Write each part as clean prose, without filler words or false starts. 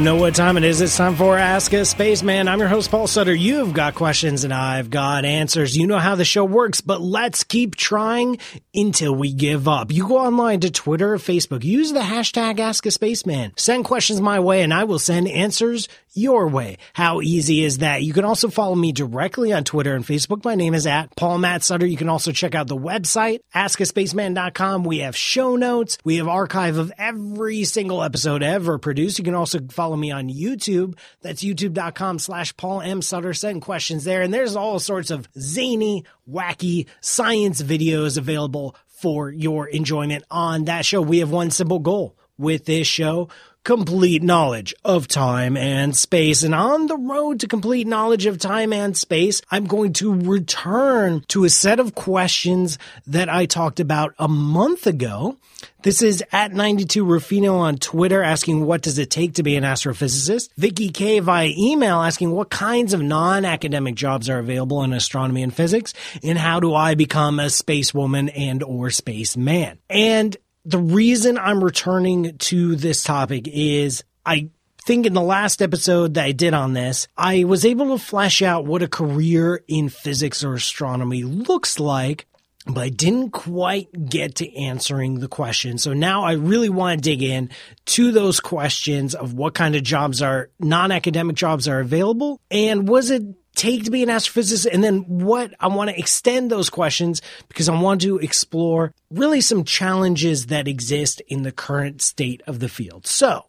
know what time it is. It's time for Ask a Spaceman. I'm your host, Paul Sutter. You've got questions and I've got answers. You know how the show works, but let's keep trying until we give up. You go online to Twitter or Facebook. Use the hashtag Ask a Spaceman. Send questions my way and I will send answers your way. How easy is that? You can also follow me directly on Twitter and Facebook. My name is @PaulMattSutter. You can also check out the website, askaspaceman.com. We have show notes. We have archive of every single episode ever produced. You can also follow me on YouTube. That's youtube.com/PaulMSutter. Send questions there. And there's all sorts of zany, wacky science videos available for your enjoyment on that show. We have one simple goal with this show: complete knowledge of time and space. And on the road to complete knowledge of time and space, I'm going to return to a set of questions that I talked about a month ago. This is @92Rufino on Twitter asking, what does it take to be an astrophysicist? Vicky K via email asking, what kinds of non-academic jobs are available in astronomy and physics? And how do I become a spacewoman and or spaceman? And the reason I'm returning to this topic is I think in the last episode that I did on this, I was able to flesh out what a career in physics or astronomy looks like, but I didn't quite get to answering the question. So now I really want to dig in to those questions of what kind of jobs are non-academic jobs are available, and was it take to be an astrophysicist, and then what I want to extend those questions because I want to explore really some challenges that exist in the current state of the field. So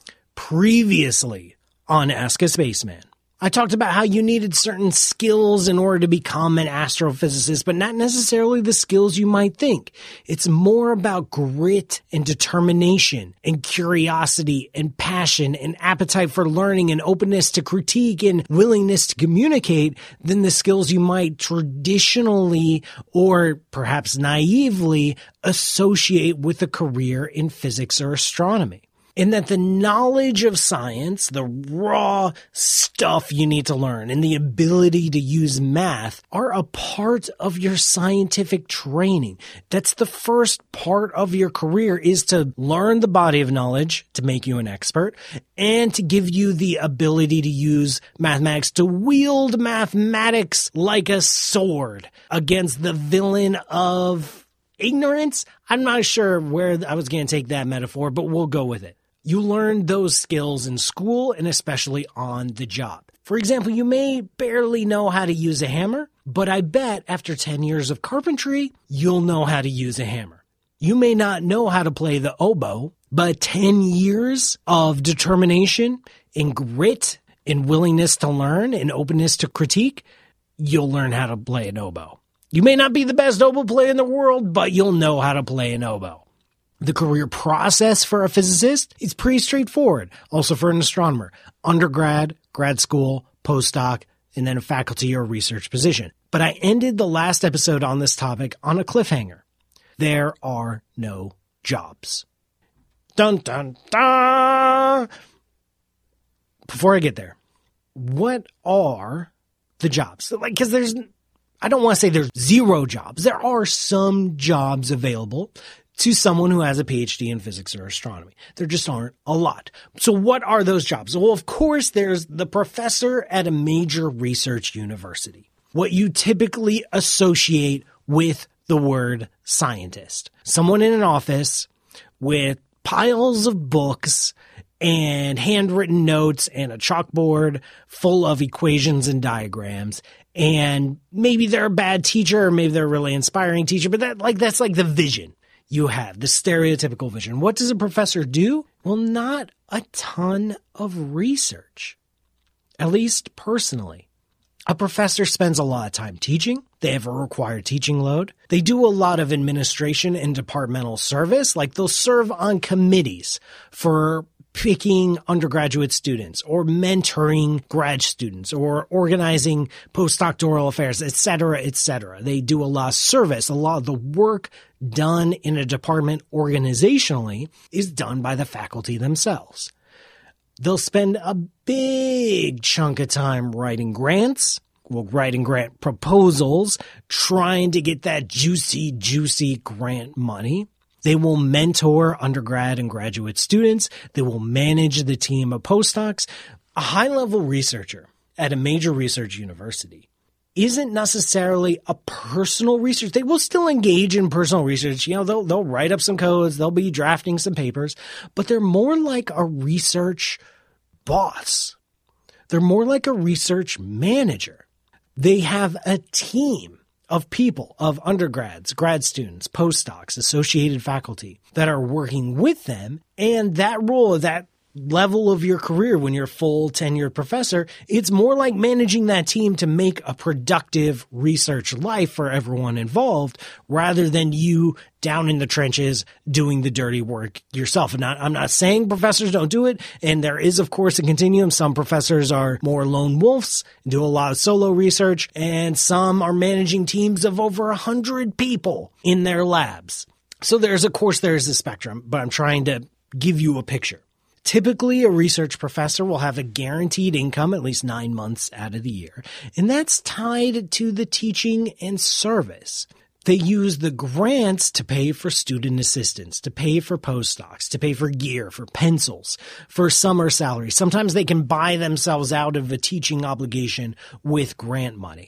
previously on Ask a Spaceman, I talked about how you needed certain skills in order to become an astrophysicist, but not necessarily the skills you might think. It's more about grit and determination and curiosity and passion and appetite for learning and openness to critique and willingness to communicate than the skills you might traditionally or perhaps naively associate with a career in physics or astronomy. In that the knowledge of science, the raw stuff you need to learn, and the ability to use math are a part of your scientific training. That's the first part of your career, is to learn the body of knowledge to make you an expert and to give you the ability to use mathematics, to wield mathematics like a sword against the villain of ignorance. I'm not sure where I was going to take that metaphor, but we'll go with it. You learn those skills in school and especially on the job. For example, you may barely know how to use a hammer, but I bet after 10 years of carpentry, you'll know how to use a hammer. You may not know how to play the oboe, but 10 years of determination and grit and willingness to learn and openness to critique, you'll learn how to play an oboe. You may not be the best oboe player in the world, but you'll know how to play an oboe. The career process for a physicist is pretty straightforward. Also for an astronomer: undergrad, grad school, postdoc, and then a faculty or research position. But I ended the last episode on this topic on a cliffhanger. There are no jobs. Dun, dun, dun! Before I get there, what are the jobs? Because I don't want to say there's zero jobs. There are some jobs available to someone who has a PhD in physics or astronomy. There just aren't a lot. So what are those jobs? Well, of course, there's the professor at a major research university. What you typically associate with the word scientist. Someone in an office with piles of books and handwritten notes and a chalkboard full of equations and diagrams. And maybe they're a bad teacher, or maybe they're a really inspiring teacher, but that's like the vision you have, the stereotypical vision. What does a professor do? Well, not a ton of research, at least personally. A professor spends a lot of time teaching. They have a required teaching load. They do a lot of administration and departmental service, like they'll serve on committees for picking undergraduate students or mentoring grad students or organizing postdoctoral affairs, et cetera, et cetera. They do a lot of service. A lot of the work done in a department organizationally is done by the faculty themselves. They'll spend a big chunk of time writing grants, writing grant proposals, trying to get that juicy grant money. They will mentor undergrad and graduate students. They will manage the team of postdocs. A high-level researcher at a major research university isn't necessarily a personal research. They will still engage in personal research. They'll write up some codes. They'll be drafting some papers, but they're more like a research boss. They're more like a research manager. They have a team of people, of undergrads, grad students, postdocs, associated faculty that are working with them. And that role, that level of your career when you're a full tenured professor, it's more like managing that team to make a productive research life for everyone involved rather than you down in the trenches doing the dirty work yourself. And I'm not saying professors don't do it. And there is, of course, a continuum. Some professors are more lone wolves and do a lot of solo research, and some are managing teams of over 100 people in their labs. So there's a spectrum, but I'm trying to give you a picture. Typically, a research professor will have a guaranteed income at least 9 months out of the year, and that's tied to the teaching and service. They use the grants to pay for student assistants, to pay for postdocs, to pay for gear, for pencils, for summer salaries. Sometimes they can buy themselves out of a teaching obligation with grant money.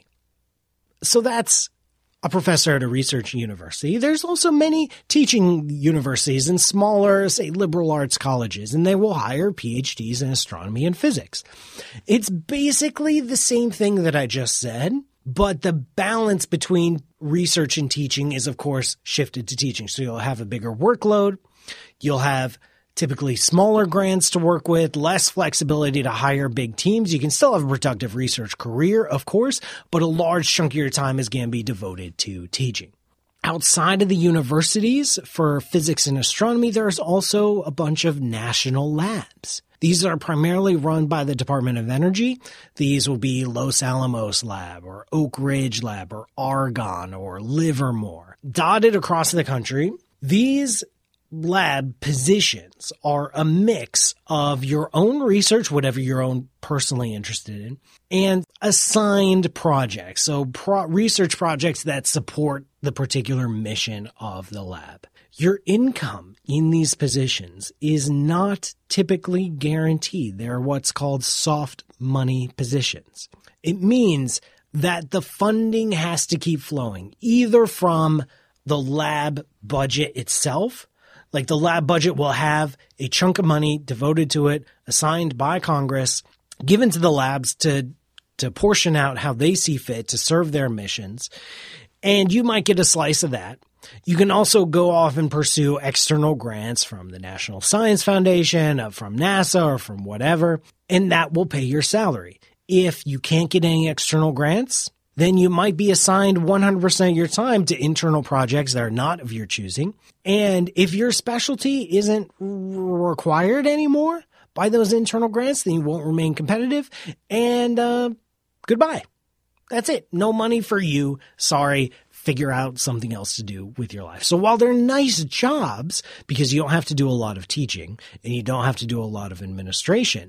So that's a professor at a research university. There's also many teaching universities and smaller, say, liberal arts colleges, and they will hire PhDs in astronomy and physics. It's basically the same thing that I just said, but the balance between research and teaching is, of course, shifted to teaching. So you'll have a bigger workload. You'll have typically smaller grants to work with, less flexibility to hire big teams. You can still have a productive research career, of course, but a large chunk of your time is going to be devoted to teaching. Outside of the universities for physics and astronomy, there's also a bunch of national labs. These are primarily run by the Department of Energy. These will be Los Alamos Lab or Oak Ridge Lab or Argonne or Livermore. Dotted across the country, these lab positions are a mix of your own research, whatever you're own personally interested in, and assigned projects. So research projects that support the particular mission of the lab. Your income in these positions is not typically guaranteed. They're what's called soft money positions. It means that the funding has to keep flowing, either from the lab budget itself. Like the lab budget will have a chunk of money devoted to it, assigned by Congress, given to the labs to portion out how they see fit to serve their missions. And you might get a slice of that. You can also go off and pursue external grants from the National Science Foundation, from NASA, or from whatever, and that will pay your salary. If you can't get any external grants, then you might be assigned 100% of your time to internal projects that are not of your choosing. And if your specialty isn't required anymore by those internal grants, then you won't remain competitive. And goodbye. That's it. No money for you. Sorry. Figure out something else to do with your life. So while they're nice jobs, because you don't have to do a lot of teaching and you don't have to do a lot of administration,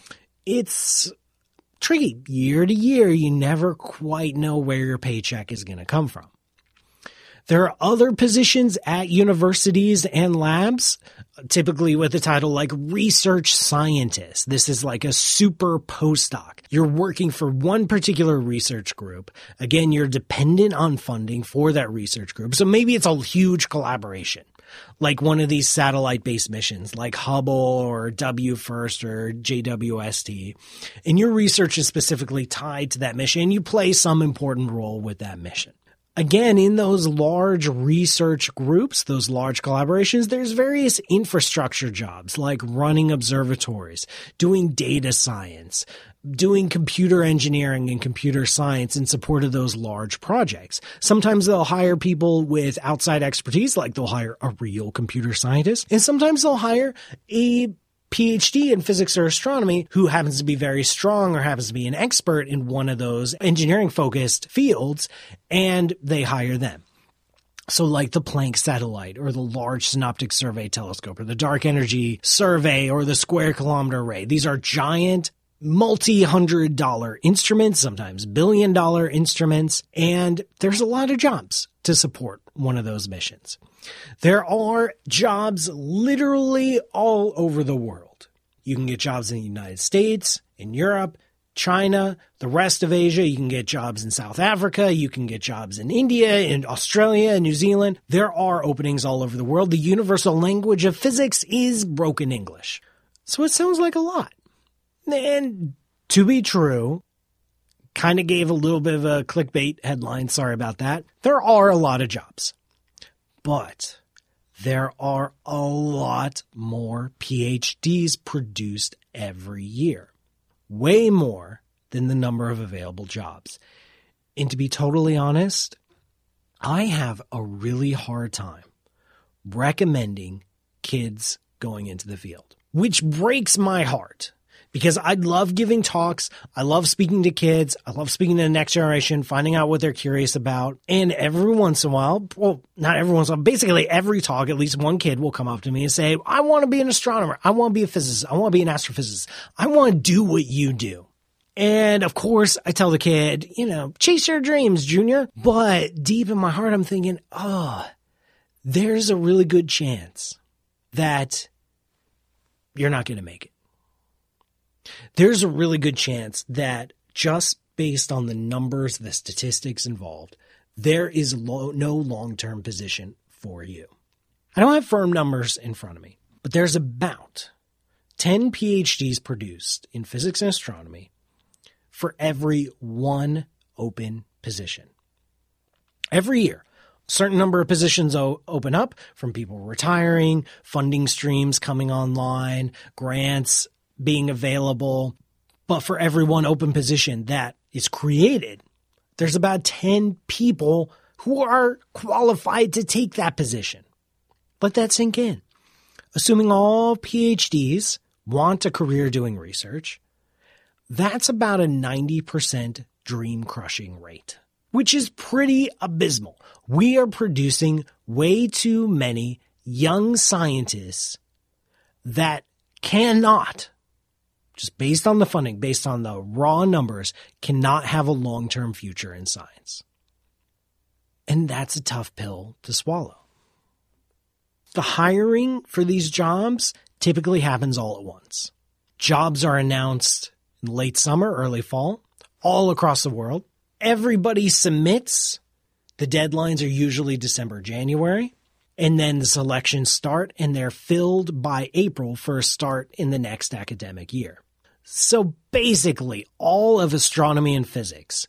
it's tricky. Year to year, you never quite know where your paycheck is going to come from. There are other positions at universities and labs, typically with a title like research scientist. This is like a super postdoc. You're working for one particular research group. Again, you're dependent on funding for that research group. So maybe it's a huge collaboration, like one of these satellite-based missions like Hubble or WFIRST or JWST. And your research is specifically tied to that mission. You play some important role with that mission. Again, in those large research groups, those large collaborations, there's various infrastructure jobs like running observatories, doing data science, doing computer engineering and computer science in support of those large projects. Sometimes they'll hire people with outside expertise, like they'll hire a real computer scientist, and sometimes they'll hire a PhD in physics or astronomy who happens to be very strong or happens to be an expert in one of those engineering-focused fields, and they hire them. So like the Planck satellite or the Large Synoptic Survey Telescope or the Dark Energy Survey or the Square Kilometer Array. These are giant multi-$100 instruments, sometimes billion-dollar instruments, and there's a lot of jobs to support one of those missions. There are jobs literally all over the world. You can get jobs in the United States, in Europe, China, the rest of Asia. You can get jobs in South Africa. You can get jobs in India, in Australia, New Zealand. There are openings all over the world. The universal language of physics is broken English. So it sounds like a lot. And to be true, kind of gave a little bit of a clickbait headline. Sorry about that. There are a lot of jobs, but there are a lot more PhDs produced every year. Way more than the number of available jobs. And to be totally honest, I have a really hard time recommending kids going into the field, which breaks my heart because I love giving talks. I love speaking to kids. I love speaking to the next generation, finding out what they're curious about. And every once in a while, well, not every once in a while, basically every talk, at least one kid will come up to me and say, I want to be an astronomer. I want to be a physicist. I want to be an astrophysicist. I want to do what you do. And of course, I tell the kid, chase your dreams, Junior. But deep in my heart, I'm thinking, there's a really good chance that you're not going to make it. There's a really good chance that just based on the numbers, the statistics involved, there is no long-term position for you. I don't have firm numbers in front of me, but there's about 10 PhDs produced in physics and astronomy for every one open position. Every year, a certain number of positions open up from people retiring, funding streams coming online, grants being available. But for every one open position that is created, there's about 10 people who are qualified to take that position. Let that sink in. Assuming all PhDs want a career doing research, that's about a 90% dream crushing rate, which is pretty abysmal. We are producing way too many young scientists that cannot, just based on the funding, based on the raw numbers, cannot have a long-term future in science. And that's a tough pill to swallow. The hiring for these jobs typically happens all at once. Jobs are announced in late summer, early fall, all across the world. Everybody submits. The deadlines are usually December, January. And then the selections start, and they're filled by April for a start in the next academic year. So basically, all of astronomy and physics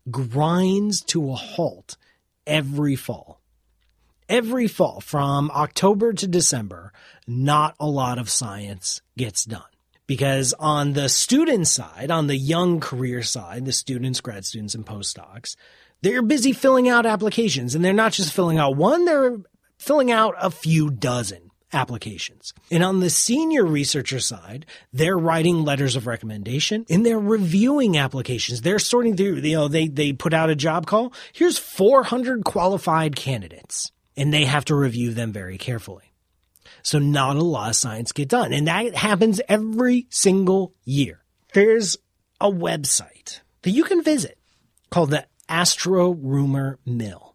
grinds to a halt every fall. Every fall, from October to December, not a lot of science gets done. Because on the student side, on the young career side, the students, grad students, and postdocs, they're busy filling out applications. And they're not just filling out one, they're filling out a few dozen applications. And on the senior researcher side, they're writing letters of recommendation and they're reviewing applications. They're sorting through, they put out a job call. Here's 400 qualified candidates, and they have to review them very carefully. So not a lot of science get done. And that happens every single year. There's a website that you can visit called the Astro Rumor Mill.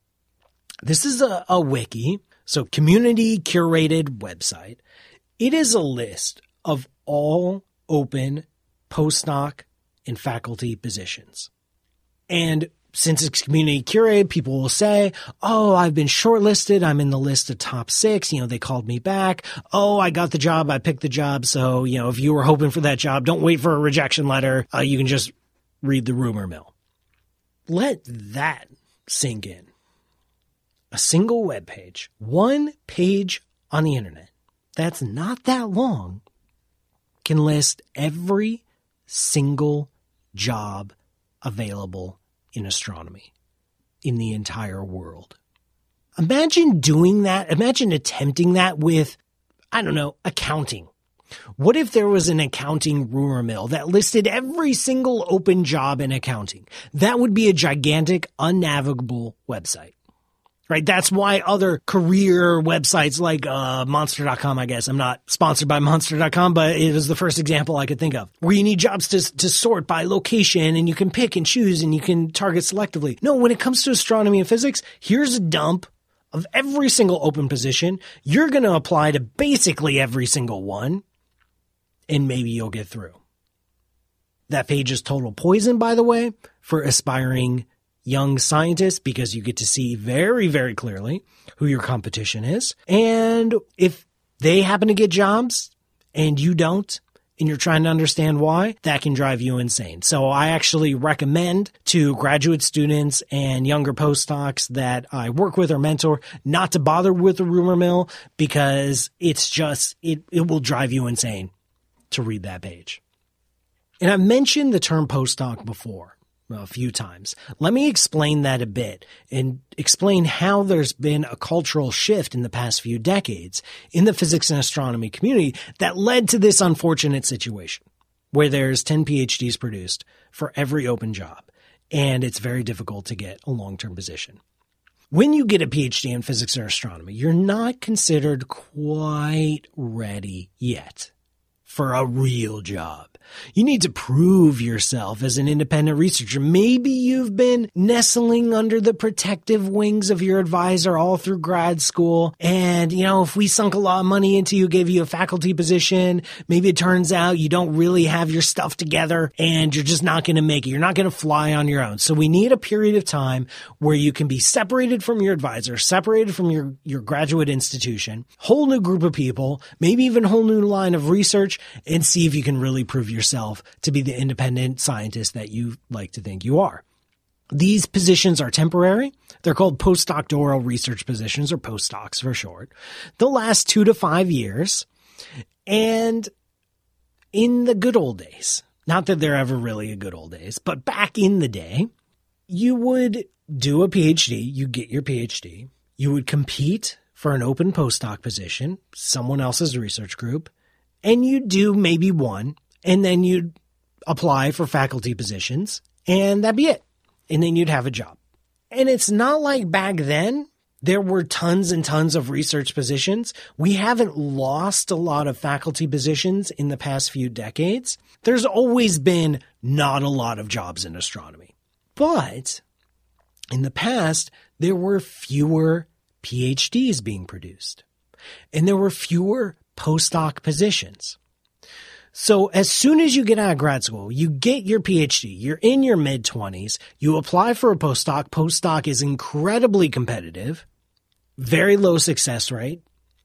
This is a wiki, so community curated website. It is a list of all open postdoc and faculty positions. And since it's community curated, people will say, oh, I've been shortlisted. I'm in the list of top 6. They called me back. Oh, I got the job. I picked the job. So, if you were hoping for that job, don't wait for a rejection letter. You can just read the rumor mill. Let that sink in. A single web page, one page on the internet, that's not that long, can list every single job available in astronomy in the entire world. Imagine doing that. Imagine attempting that with, accounting. What if there was an accounting rumor mill that listed every single open job in accounting? That would be a gigantic, unnavigable website. right? That's why other career websites like Monster.com, I guess. I'm not sponsored by Monster.com, but it is the first example I could think of, where you need jobs to sort by location and you can pick and choose and you can target selectively. No, when it comes to astronomy and physics, here's a dump of every single open position. You're going to apply to basically every single one, and maybe you'll get through. That page is total poison, by the way, for aspiring young scientists, because you get to see very, very clearly who your competition is. And if they happen to get jobs and you don't, and you're trying to understand why, that can drive you insane. So I actually recommend to graduate students and younger postdocs that I work with or mentor not to bother with the rumor mill, because it's just, it will drive you insane to read that page. And I've mentioned the term postdoc before a few times. Let me explain that a bit and explain how there's been a cultural shift in the past few decades in the physics and astronomy community that led to this unfortunate situation where there's 10 PhDs produced for every open job, and it's very difficult to get a long-term position. When you get a PhD in physics or astronomy, you're not considered quite ready yet for a real job. You need to prove yourself as an independent researcher. Maybe you've been nestling under the protective wings of your advisor all through grad school. And, if we sunk a lot of money into you, gave you a faculty position, maybe it turns out you don't really have your stuff together and you're just not going to make it. You're not going to fly on your own. So we need a period of time where you can be separated from your advisor, separated from your graduate institution, whole new group of people, maybe even a whole new line of research, and see if you can really prove yourself to be the independent scientist that you like to think you are. These positions are temporary. They're called postdoctoral research positions, or postdocs for short. They'll last 2 to 5 years. And in the good old days, not that they're ever really a good old days, but back in the day, you would do a PhD, you get your PhD, you would compete for an open postdoc position, someone else's research group, and you'd do maybe one, and then you'd apply for faculty positions, and that'd be it. And then you'd have a job. And it's not like back then there were tons and tons of research positions. We haven't lost a lot of faculty positions in the past few decades. There's always been not a lot of jobs in astronomy. But in the past, there were fewer PhDs being produced, and there were fewer postdoc positions. So as soon as you get out of grad school, you get your PhD, you're in your mid-20s, you apply for a postdoc. Postdoc is incredibly competitive, very low success rate.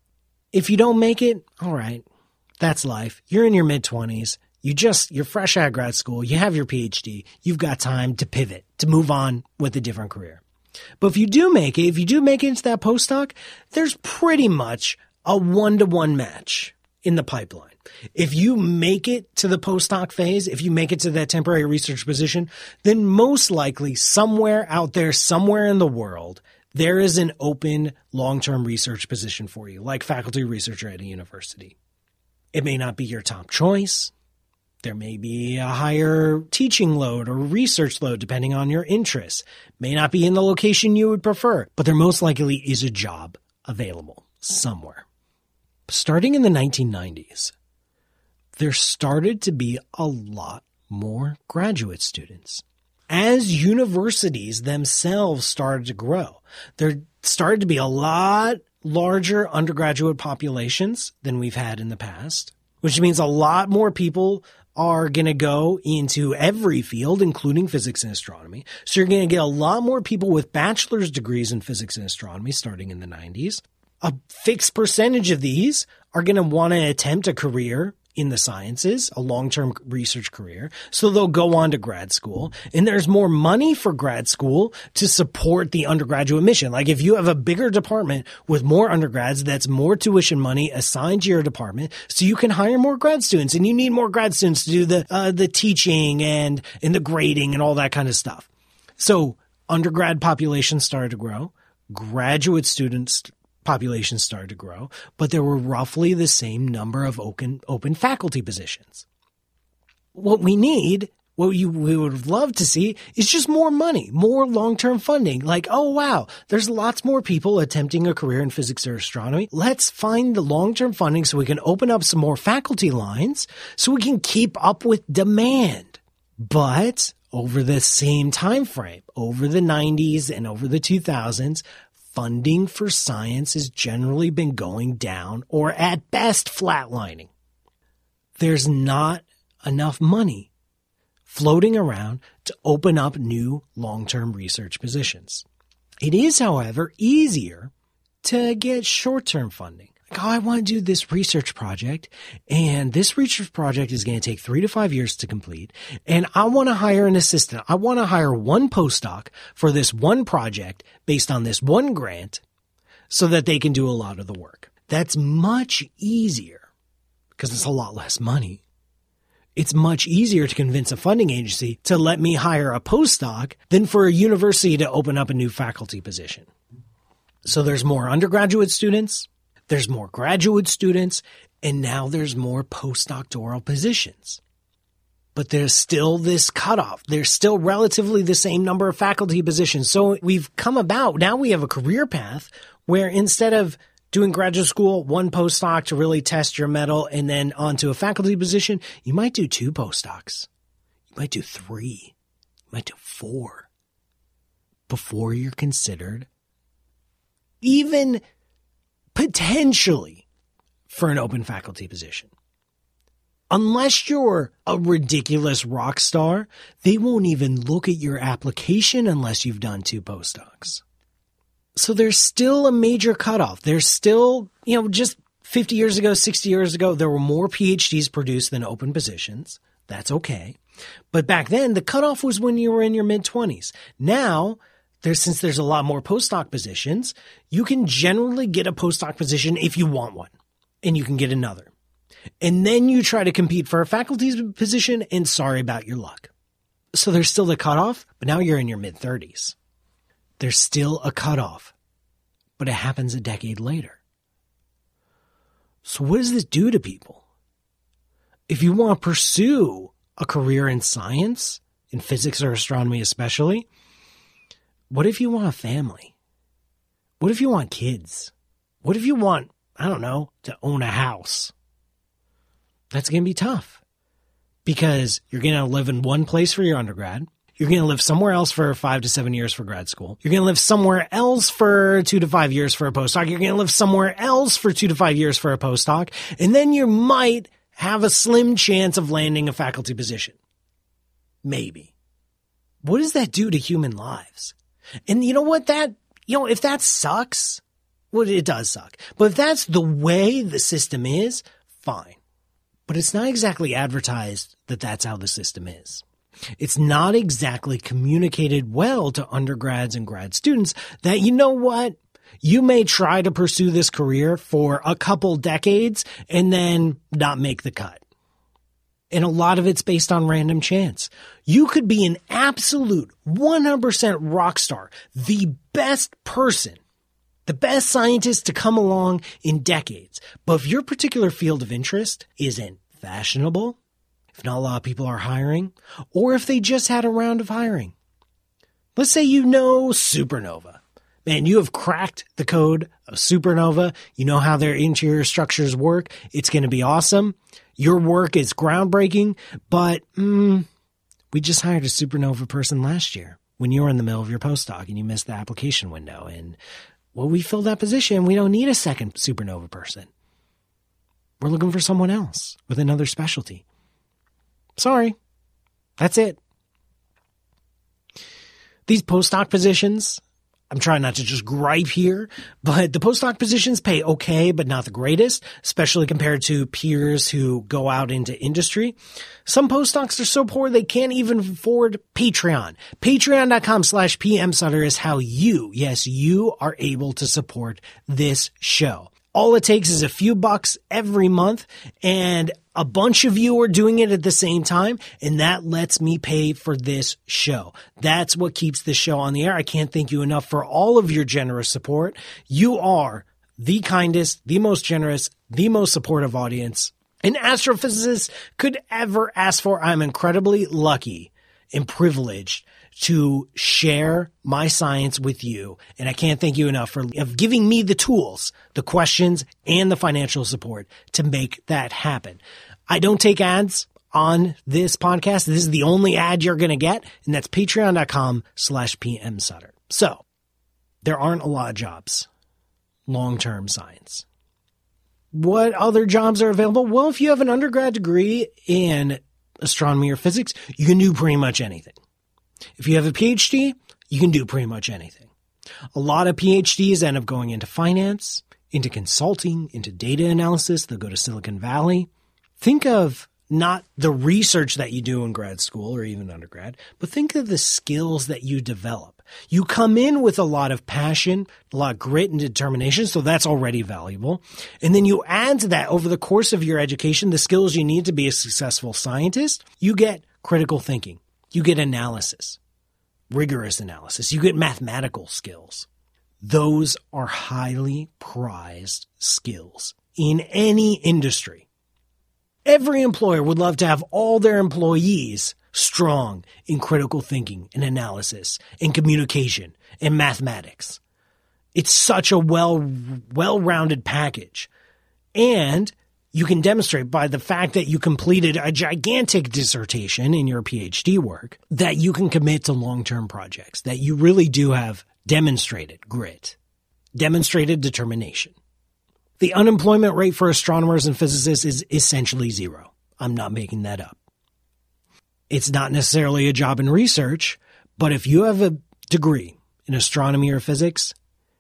If you don't make it, all right, that's life. You're in your mid-20s, you're fresh out of grad school, you have your PhD, you've got time to pivot, to move on with a different career. But if you do make it into that postdoc, there's pretty much a 1-to-1 match in the pipeline. If you make it to the postdoc phase, if you make it to that temporary research position, then most likely somewhere out there, somewhere in the world, there is an open long-term research position for you, like faculty researcher at a university. It may not be your top choice. There may be a higher teaching load or research load depending on your interests. May not be in the location you would prefer, but there most likely is a job available somewhere. Starting in the 1990s, there started to be a lot more graduate students. As universities themselves started to grow, there started to be a lot larger undergraduate populations than we've had in the past, which means a lot more people are going to go into every field, including physics and astronomy. So you're going to get a lot more people with bachelor's degrees in physics and astronomy starting in the 90s. A fixed percentage of these are going to want to attempt a career in the sciences, a long-term research career. So they'll go on to grad school, and there's more money for grad school to support the undergraduate mission. Like if you have a bigger department with more undergrads, that's more tuition money assigned to your department, so you can hire more grad students, and you need more grad students to do the teaching and the grading and all that kind of stuff. So undergrad populations started to grow, graduate students population started to grow, but there were roughly the same number of open faculty positions. What we need What we would love to see is just more money, more long-term funding. Like, oh, wow, there's lots more people attempting a career in physics or astronomy. Let's find the long-term funding so we can open up some more faculty lines so we can keep up with demand. But over the same time frame, over the 90s and over the 2000s, funding for science has generally been going down or at best flatlining. There's not enough money floating around to open up new long-term research positions. It is, however, easier to get short-term funding. Like, oh, I want to do this research project, and this research project is going to take 3 to 5 years to complete, and I want to hire an assistant. I want to hire one postdoc for this one project based on this one grant so that they can do a lot of the work. That's much easier because it's a lot less money. It's much easier to convince a funding agency to let me hire a postdoc than for a university to open up a new faculty position. So there's more undergraduate students, there's more graduate students, and now there's more postdoctoral positions. But there's still this cutoff. There's still relatively the same number of faculty positions. So we've come about, now we have a career path where instead of doing graduate school, one postdoc to really test your mettle, and then onto a faculty position, you might do 2 postdocs. You might do 3. You might do 4 before you're considered even potentially for an open faculty position. Unless you're a ridiculous rock star, they won't even look at your application unless you've done 2 postdocs. So there's still a major cutoff. There's still, just 50 years ago, 60 years ago, there were more PhDs produced than open positions. That's okay. But back then, the cutoff was when you were in your mid-20s. Now, since there's a lot more postdoc positions, you can generally get a postdoc position if you want one, and you can get another. And then you try to compete for a faculty position, and sorry about your luck. So there's still the cutoff, but now you're in your mid-30s. There's still a cutoff, but it happens a decade later. So what does this do to people? If you want to pursue a career in science, in physics or astronomy especially, what if you want a family? What if you want kids? What if you want, to own a house? That's going to be tough because you're going to live in one place for your undergrad. You're going to live somewhere else for 5 to 7 years for grad school. You're going to live somewhere else for 2 to 5 years for a postdoc. You're going to live somewhere else for 2 to 5 years for a postdoc. And then you might have a slim chance of landing a faculty position. Maybe. What does that do to human lives? And you know what? If that sucks, well, it does suck. But if that's the way the system is, fine. But it's not exactly advertised that that's how the system is. It's not exactly communicated well to undergrads and grad students that, you know what, you may try to pursue this career for a couple decades and then not make the cut. And a lot of it's based on random chance. You could be an absolute 100% rock star, the best person, the best scientist to come along in decades. But if your particular field of interest isn't fashionable, if not a lot of people are hiring, or if they just had a round of hiring. Let's say you know supernova. Man, you have cracked the code of supernova. You know how their interior structures work. It's going to be awesome. Your work is groundbreaking, but we just hired a supernova person last year when you were in the middle of your postdoc and you missed the application window. And, well, we filled that position. We don't need a second supernova person. We're looking for someone else with another specialty. Sorry. That's it. These postdoc positions, I'm trying not to just gripe here, but the postdoc positions pay okay, but not the greatest, especially compared to peers who go out into industry. Some postdocs are so poor they can't even afford Patreon. Patreon.com/PMSutter is how you are able to support this show. All it takes is a few bucks every month, and a bunch of you are doing it at the same time, and that lets me pay for this show. That's what keeps this show on the air. I can't thank you enough for all of your generous support. You are the kindest, the most generous, the most supportive audience an astrophysicist could ever ask for. I'm incredibly lucky and privileged to share my science with you. And I can't thank you enough for giving me the tools, the questions, and the financial support to make that happen. I don't take ads on this podcast. This is the only ad you're going to get, and that's patreon.com/PMSutter. So there aren't a lot of jobs, long-term science. What other jobs are available? Well, if you have an undergrad degree in astronomy or physics, you can do pretty much anything. If you have a PhD, you can do pretty much anything. A lot of PhDs end up going into finance, into consulting, into data analysis. They'll go to Silicon Valley. Think of not the research that you do in grad school or even undergrad, but think of the skills that you develop. You come in with a lot of passion, a lot of grit and determination, so that's already valuable. And then you add to that over the course of your education, the skills you need to be a successful scientist. You get critical thinking. You get analysis, rigorous analysis. You get mathematical skills. Those are highly prized skills in any industry. Every employer would love to have all their employees strong in critical thinking and analysis and communication and mathematics. It's such a well-rounded package. And you can demonstrate by the fact that you completed a gigantic dissertation in your PhD work that you can commit to long-term projects, that you really do have demonstrated grit, demonstrated determination. The unemployment rate for astronomers and physicists is essentially zero. I'm not making that up. It's not necessarily a job in research, but if you have a degree in astronomy or physics,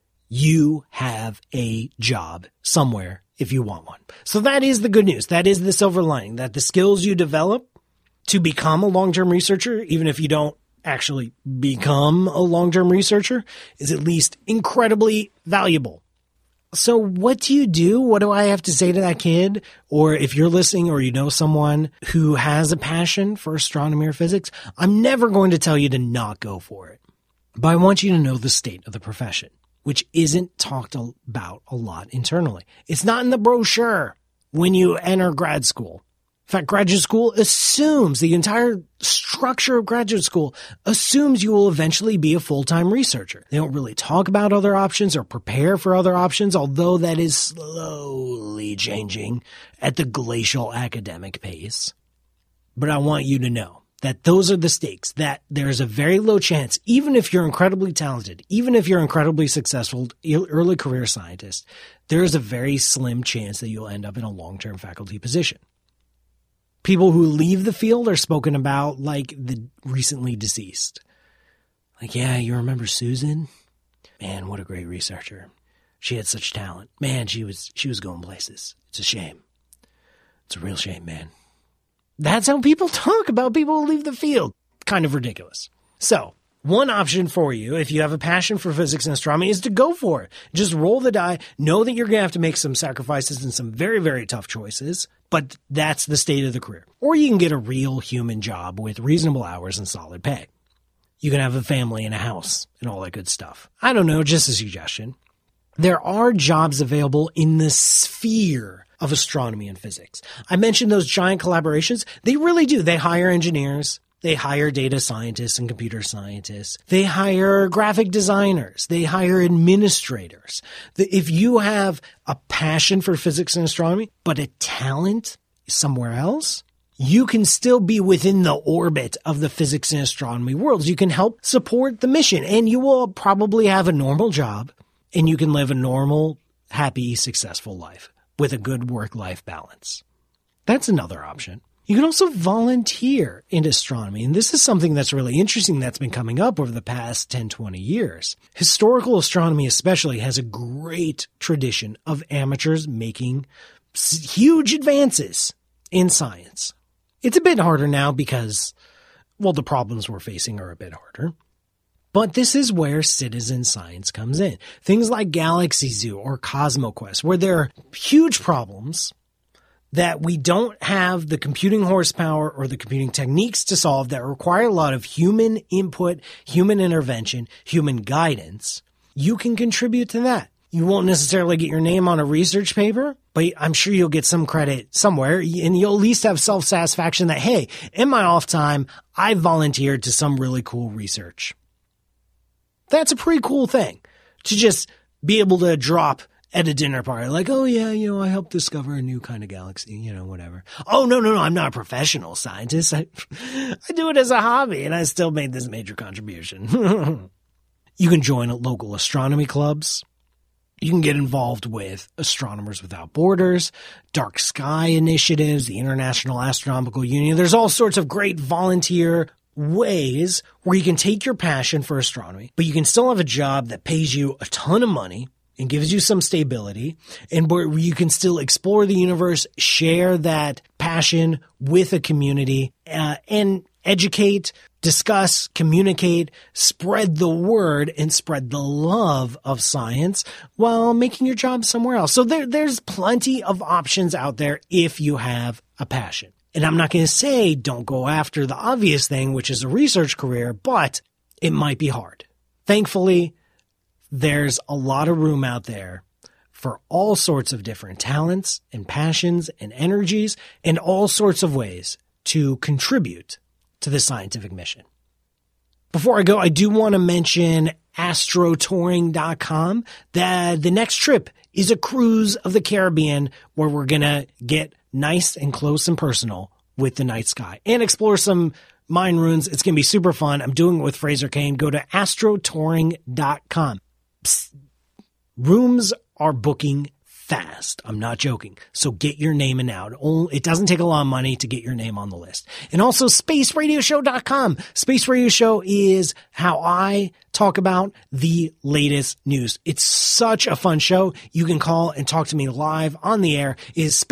you have a job somewhere if you want one. So that is the good news. That is the silver lining, that the skills you develop to become a long-term researcher, even if you don't actually become a long-term researcher, is at least incredibly valuable. So what do you do? What do I have to say to that kid? Or if you're listening or you know someone who has a passion for astronomy or physics, I'm never going to tell you to not go for it. But I want you to know the state of the profession, which isn't talked about a lot internally. It's not in the brochure when you enter grad school. In fact, graduate school assumes, the entire structure of graduate school assumes you will eventually be a full-time researcher. They don't really talk about other options or prepare for other options, although that is slowly changing at the glacial academic pace. But I want you to know that those are the stakes, that there's a very low chance, even if you're incredibly talented, even if you're incredibly successful early career scientist, there is a very slim chance that you'll end up in a long-term faculty position. People who leave the field are spoken about like the recently deceased. Like, yeah, you remember Susan? Man, what a great researcher. She had such talent. Man, she was going places. It's a shame. It's a real shame, man. That's how people talk about people who leave the field. Kind of ridiculous. So, one option for you, if you have a passion for physics and astronomy, is to go for it. Just roll the die. Know that you're going to have to make some sacrifices and some very, very tough choices, but that's the state of the career. Or you can get a real human job with reasonable hours and solid pay. You can have a family and a house and all that good stuff. I don't know, just a suggestion. There are jobs available in the sphere of astronomy and physics. I mentioned those giant collaborations. They really do. They hire engineers. They hire data scientists and computer scientists. They hire graphic designers. They hire administrators. If you have a passion for physics and astronomy, but a talent somewhere else, you can still be within the orbit of the physics and astronomy worlds. You can help support the mission, and you will probably have a normal job, and you can live a normal, happy, successful life with a good work-life balance. That's another option. You can also volunteer in astronomy, and this is something that's really interesting that's been coming up over the past 10, 20 years. Historical astronomy especially has a great tradition of amateurs making huge advances in science. It's a bit harder now because, well, the problems we're facing are a bit harder. But this is where citizen science comes in. Things like Galaxy Zoo or CosmoQuest, where there are huge problems that we don't have the computing horsepower or the computing techniques to solve, that require a lot of human input, human intervention, human guidance. You can contribute to that. You won't necessarily get your name on a research paper, but I'm sure you'll get some credit somewhere, and you'll at least have self-satisfaction that, hey, in my off time, I volunteered to some really cool research. That's a pretty cool thing to just be able to drop at a dinner party. Like, oh yeah, I helped discover a new kind of galaxy, whatever. Oh, no, I'm not a professional scientist. I do it as a hobby, and I still made this major contribution. You can join local astronomy clubs. You can get involved with Astronomers Without Borders, Dark Sky Initiatives, the International Astronomical Union. There's all sorts of great volunteer ways where you can take your passion for astronomy, but you can still have a job that pays you a ton of money and gives you some stability, and where you can still explore the universe, share that passion with a community, and educate, discuss, communicate, spread the word, and spread the love of science while making your job somewhere else. So there's plenty of options out there if you have a passion. And I'm not going to say don't go after the obvious thing, which is a research career, but it might be hard. Thankfully, there's a lot of room out there for all sorts of different talents and passions and energies and all sorts of ways to contribute to the scientific mission. Before I go, I do want to mention astrotouring.com. The next trip is a cruise of the Caribbean where we're going to get nice and close and personal with the night sky and explore some mine ruins. It's going to be super fun. I'm doing it with Fraser Kane. Go to astrotouring.com. Psst. Rooms are booking fast. I'm not joking. So get your name in now. It doesn't take a lot of money to get your name on the list. And also spaceradioshow.com. Space Radio Show is how I talk about the latest news. It's such a fun show. You can call and talk to me live on the air. It is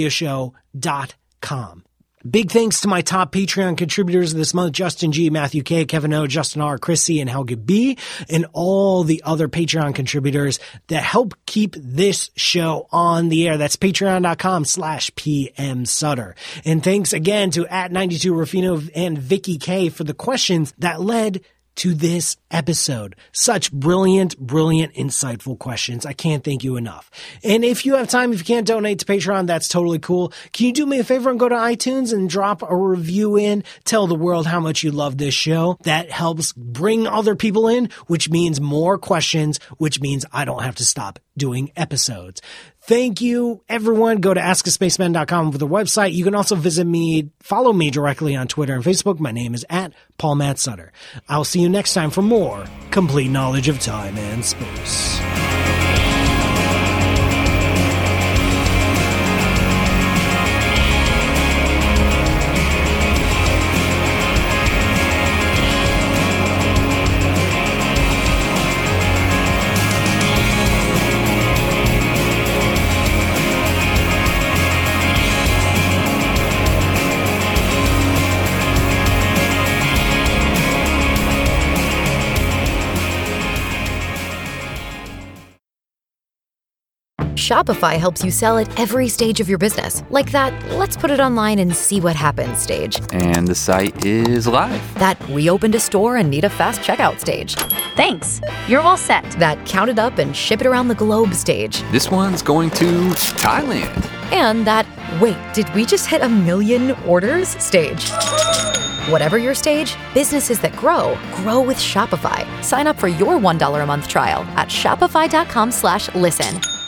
spaceradioshow.com. Big thanks to my top Patreon contributors this month, Justin G, Matthew K, Kevin O, Justin R, Chris C, and Helga B, and all the other Patreon contributors that help keep this show on the air. That's patreon.com/PM Sutter. And thanks again to @92Rufino and Vicky K for the questions that led to this episode. Such brilliant, insightful questions. I can't thank you enough. And if you have time, if you can't donate to Patreon, that's totally cool. Can you do me a favor and go to iTunes and drop a review in? Tell the world how much you love this show. That helps bring other people in, which means more questions, which means I don't have to stop doing episodes. Thank you, everyone. Go to askaspaceman.com for the website. You can also follow me directly on Twitter and Facebook. My name is @PaulMattSutter. I'll see you next time for more complete knowledge of time and space. Shopify helps you sell at every stage of your business. Like that, let's put it online and see what happens stage. And the site is live. That we opened a store and need a fast checkout stage. Thanks. You're all set. That count it up and ship it around the globe stage. This one's going to Thailand. And that, wait, did we just hit 1 million orders stage? Whatever your stage, businesses that grow with Shopify. Sign up for your $1 a month trial at shopify.com/listen.